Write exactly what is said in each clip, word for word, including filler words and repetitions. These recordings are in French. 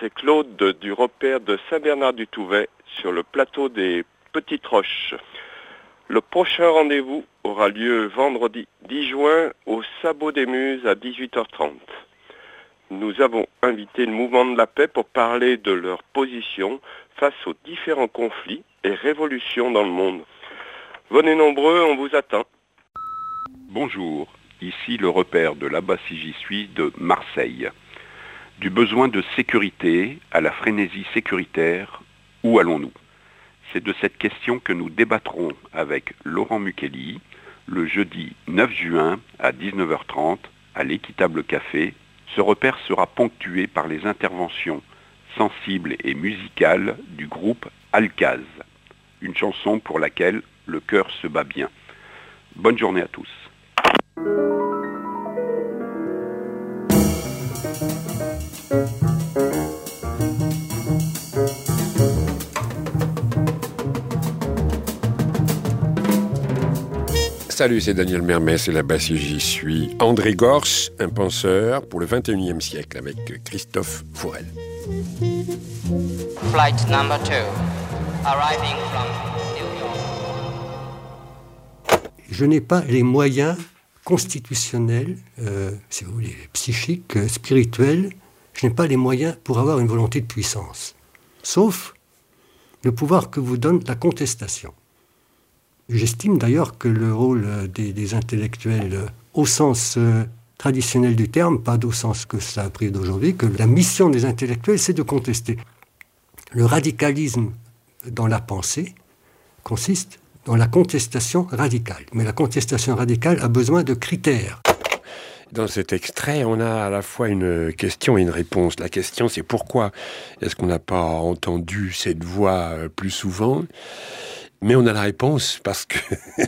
c'est Claude du repère de Saint-Bernard-du-Touvet sur le plateau des Petites Roches. Le prochain rendez-vous aura lieu vendredi dix juin au Sabot des Muses à dix-huit heures trente. Nous avons invité le mouvement de la paix pour parler de leur position face aux différents conflits et révolutions dans le monde. Venez nombreux, on vous attend. Bonjour, ici le repère de là-bas si j'y suis de Marseille. Du besoin de sécurité à la frénésie sécuritaire, où allons-nous ? C'est de cette question que nous débattrons avec Laurent Mukeli le jeudi neuf juin à dix-neuf heures trente à l'Équitable Café. Ce repère sera ponctué par les interventions sensibles et musicales du groupe Alcaz, une chanson pour laquelle le cœur se bat bien. Bonne journée à tous. Salut, c'est Daniel Mermès et là-bas si j'y suis. André Gorz, un penseur pour le vingt et unième siècle avec Christophe Fourel. Flight number two, arriving from New York. Je n'ai pas les moyens constitutionnels, euh, si vous voulez, psychiques, euh, spirituels, je n'ai pas les moyens pour avoir une volonté de puissance. Sauf le pouvoir que vous donne la contestation. J'estime d'ailleurs que le rôle des, des intellectuels, euh, au sens euh, traditionnel du terme, pas au sens que ça a pris d'aujourd'hui, que la mission des intellectuels, c'est de contester. Le radicalisme dans la pensée consiste dans la contestation radicale. Mais la contestation radicale a besoin de critères. Dans cet extrait, on a à la fois une question et une réponse. La question, c'est pourquoi est-ce qu'on n'a pas entendu cette voix plus souvent ? Mais on a la réponse parce que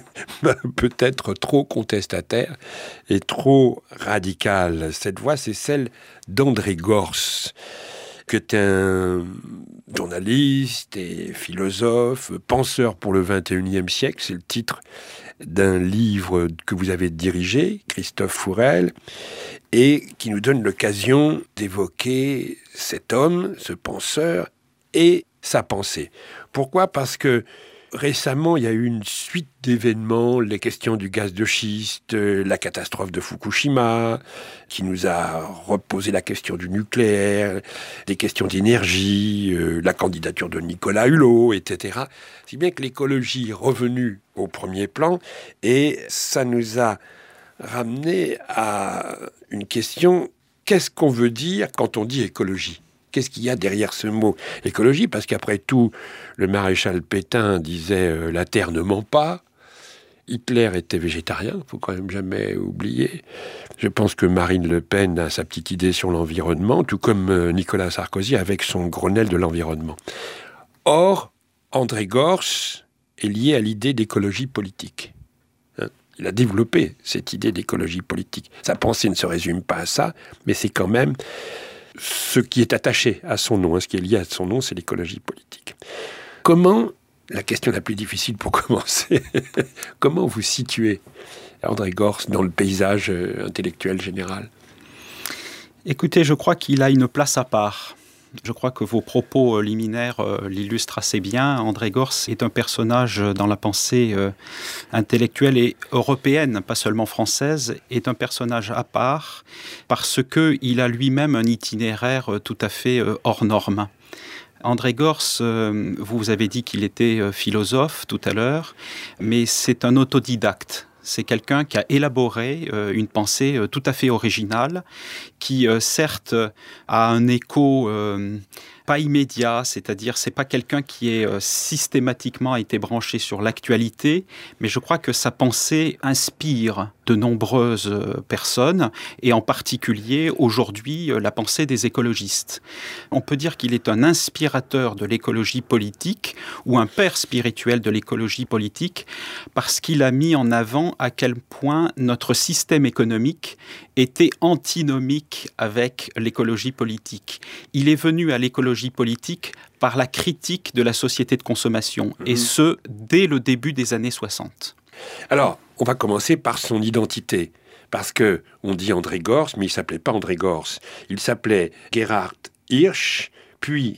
peut-être trop contestataire et trop radicale. Cette voix, c'est celle d'André Gorz, qui est un journaliste et philosophe, penseur pour le vingt et unième siècle. C'est le titre d'un livre que vous avez dirigé, Christophe Fourel, et qui nous donne l'occasion d'évoquer cet homme, ce penseur, et sa pensée. Pourquoi ? Parce que récemment, il y a eu une suite d'événements, les questions du gaz de schiste, la catastrophe de Fukushima, qui nous a reposé la question du nucléaire, des questions d'énergie, euh, la candidature de Nicolas Hulot, et cetera. Si bien que l'écologie est revenue au premier plan, et ça nous a ramené à une question, qu'est-ce qu'on veut dire quand on dit écologie ? Qu'est-ce qu'il y a derrière ce mot écologie ? Parce qu'après tout, le maréchal Pétain disait euh, « la terre ne ment pas ». Hitler était végétarien, il ne faut quand même jamais oublier. Je pense que Marine Le Pen a sa petite idée sur l'environnement, tout comme euh, Nicolas Sarkozy avec son Grenelle de l'environnement. Or, André Gorz est lié à l'idée d'écologie politique. Hein ? Il a développé cette idée d'écologie politique. Sa pensée ne se résume pas à ça, mais c'est quand même ce qui est attaché à son nom, hein, ce qui est lié à son nom, c'est l'écologie politique. Comment, la question la plus difficile pour commencer, comment vous situez André Gorz dans le paysage intellectuel général ? Écoutez, je crois qu'il a une place à part. Je crois que vos propos liminaires euh, l'illustrent assez bien. André Gorz est un personnage dans la pensée euh, intellectuelle et européenne, pas seulement française, est un personnage à part parce qu'il a lui-même un itinéraire euh, tout à fait euh, hors norme. André Gorz, euh, vous avez dit qu'il était euh, philosophe tout à l'heure, mais c'est un autodidacte. C'est quelqu'un qui a élaboré euh, une pensée euh, tout à fait originale, qui euh, certes a un écho euh, pas immédiat, c'est-à-dire c'est pas quelqu'un qui est euh, systématiquement été branché sur l'actualité, mais je crois que sa pensée inspire de nombreuses euh, personnes, et en particulier aujourd'hui euh, la pensée des écologistes. On peut dire qu'il est un inspirateur de l'écologie politique, ou un père spirituel de l'écologie politique, parce qu'il a mis en avant à quel point notre système économique était antinomique avec l'écologie politique. Il est venu à l'écologie politique par la critique de la société de consommation, mmh. et ce, dès le début des années soixante. Alors, on va commencer par son identité, parce que on dit André Gorz, mais il ne s'appelait pas André Gorz. Il s'appelait Gerhard Hirsch, puis